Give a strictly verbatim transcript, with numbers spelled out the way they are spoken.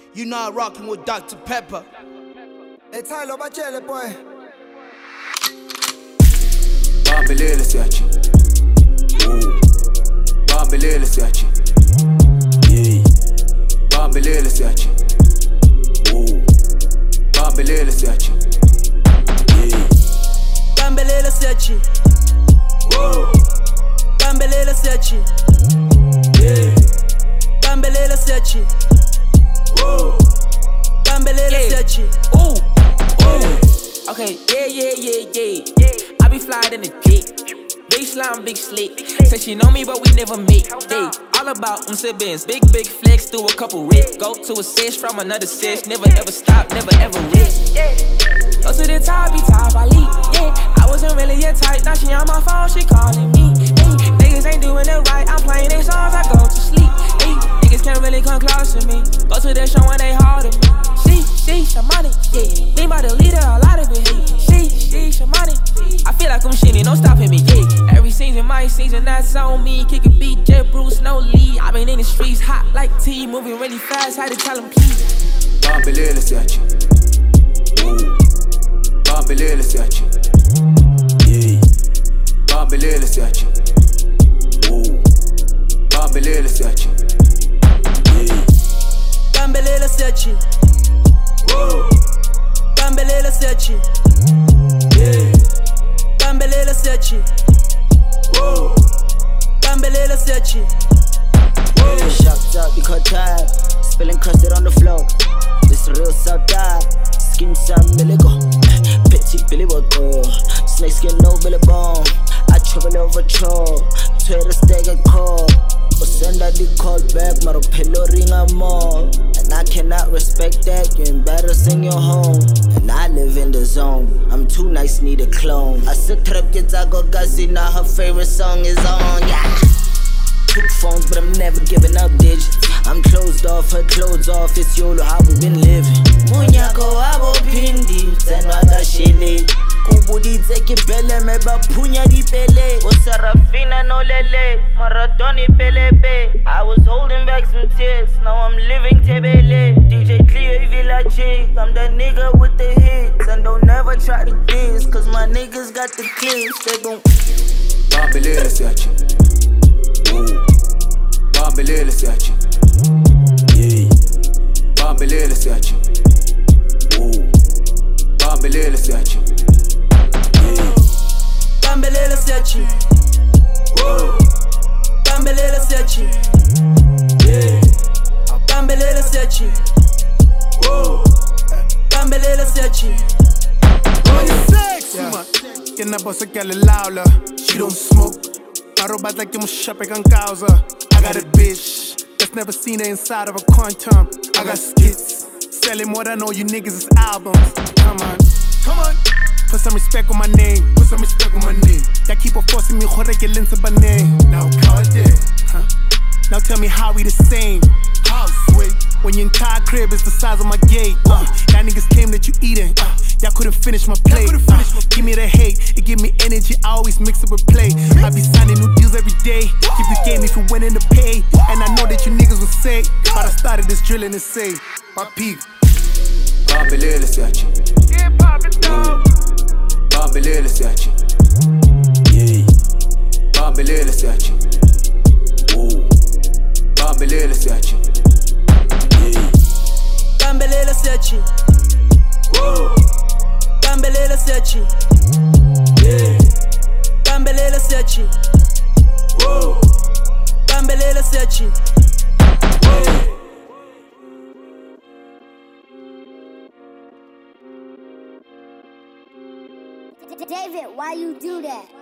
You not rocking with Doctor Pepper. Hey Tyler, bachele boy. Bambelele siachi. Ooh. Bambelele siachi. Yeah. Bambelele siachi. Ooh. Bambelele siachi. Yeah. Bambelele siachi. Ooh. Bambelele siachi. Yeah. Bambelele siachi. Ooh. Bambelele siachi. Ooh, ooh. Okay, yeah, yeah, yeah, yeah, yeah. I be flying in the jet. Big slime, big slick. Say she know me, but we never meet. Hey, all about them siblings. Big, big flex, do a couple rips. Go to a sesh from another sesh. Never ever stop, never ever rest. Go to the top, be top, I lead. Yeah, I wasn't really your type. Now she on my phone, she calling me. Hey, niggas ain't doing it right. I'm playing their songs, I go to sleep. Hey, niggas can't really come close to me. Go to that show when they hard to me. She, she, some money, yeah. Me by the leader, a lot of it, hey. She, she, some money. I feel like I'm shitty, no stopping me, yeah. Every season, my season, that's on me. Kick a beat, Jet Bruce, no lead. I been in the streets, hot like tea, moving really fast. Had to tell him, please. Bambelele siachi. Ooh. Bambelele siachi. Yeah. Bambelele siachi. Ooh. Bambelele siachi. Yeah. Bambelele siachi. Ooh. Bambelele siachi. Yeah. Bambelele siachi. Ooh. Bambelele siachi. Yeah. Shocked up, you caught tired. Spilling crusted on the floor. This real South die. Skin some milligo. Petit Billy Wago. Snake skin, no Billy Bone. I travel over troll. Twitter stag and call. Or send out the call back. Maro pillow ring a more. And I cannot respect that. You embarrassing your home. And I live in the zone. I'm too nice, need a clone. I sit trap kids, I go gassy. Now her favorite song is on. Yeah. Took phones, but I'm never giving up digits. I'm closed off, her clothes off. It's YOLO, how we been living. Munyako abo pindi, zenwa da shili. Kubudi teki pele, meba punya di pele. O Sarafina no lele, Maratoni pelebe. I was holding back some tears, now I'm living tebele. D J Cleo Village, I'm that nigga with the hits. And don't never try to diss, cause my niggas got the clips. They gon' Bambelele siachi. Ooh. Bambelele siachi. Yeah. Bambelele siachi. Ooh. Bambelele siachi. Yeah. Bambelele siachi. Ooh. Bambelele siachi. Yeah. Bambelele siachi. Ooh. Bambelele siachi. Yeah. Que na bossa que ela laula. She don't smoke. Paro bata que mo shape can causa. I got a bitch that's never seen her inside of a quantum. I got skits selling more than all you niggas is albums. Come on, come on. Put some respect on my name. Put some respect on my name. That keep on forcing me jore que lente ba name. Now call it. Huh. Now tell me how we the same. House wait. When your entire crib is the size of my gate. Uh, that niggas came that you eating. Uh, Y'all couldn't finish my plate. Uh, give me the hate, it give me energy. I always mix it with play. I be signing new deals every day. Keep the game if you winning the pay. And I know that you niggas will say, but I started this drilling and say, my peak. Bambelele siachi. Yeah, pop it down. Bambelele siachi. Yeah. Bambelele siachi. Ooh. Bambelele siachi. Yeah. Bambelele siachi. Ooh. Bambelele siachi. Yeah. Bambelele siachi. Ooh. Bambelele siachi. Yeah. David, why you do that?